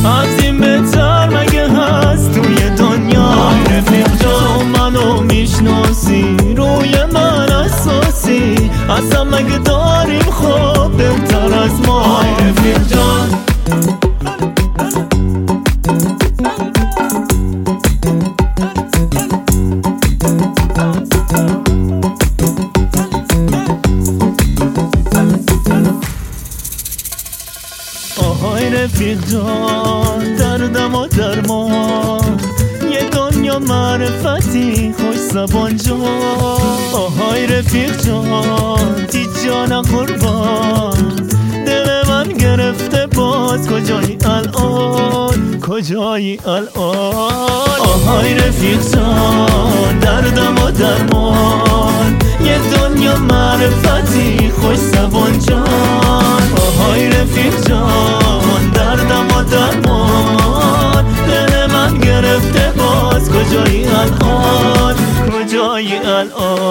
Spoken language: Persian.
از این بهتر مگه هست توی دنیا؟ رفیق جان تو منو میشناسی، روی من اساسی، اصلا مگه داریم خواب بهتر از ما؟ رفیق جان آهای رفیق جان، دردم و درمان، یه دنیا معرفتی خوش زبان جان. آهای رفیق جان، تی جان قربان، دل من گرفته باز، کجایی الان، کجایی الان؟ آهای رفیق جان، دردم و درمان، یه دنیا معرفتی خوش زبان جان. آهای رفیق جان، دردم و درمان، دل من گرفته باز، کجایی الان، کجایی الان؟